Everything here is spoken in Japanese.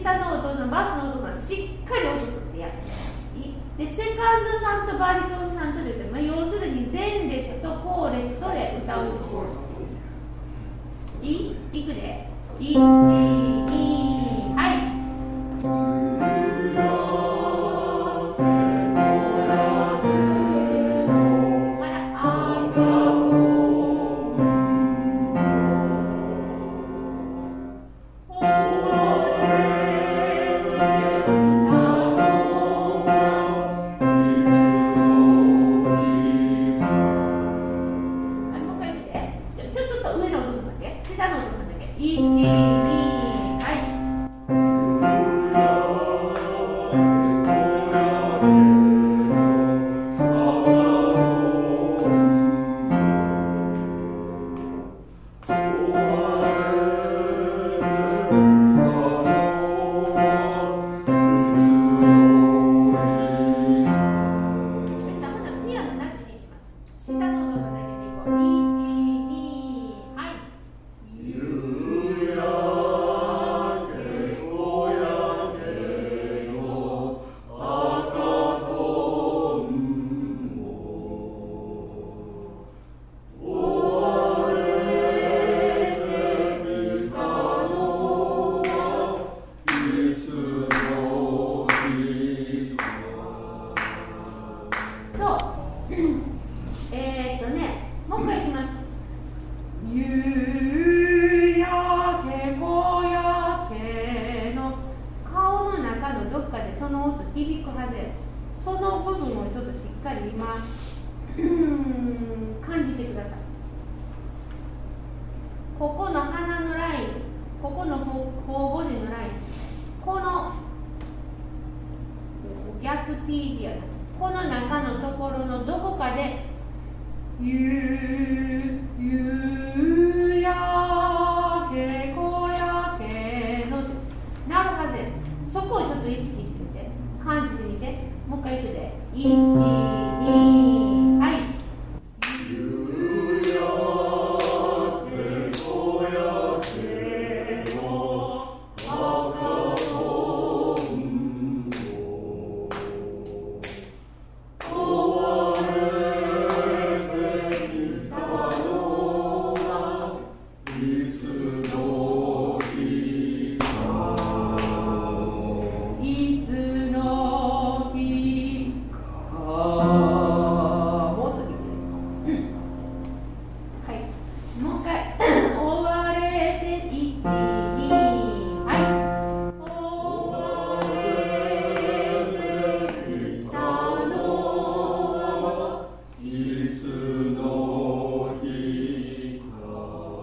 下の音のバスの音がしっかり音取ってやる。でセカンドさんとバリトンさんとですね、要するに前列と後列とで歌うんですよ。いくで1、2、はい。そこをちょっと意識してみて、感じてみて、もう一回いくで。1、2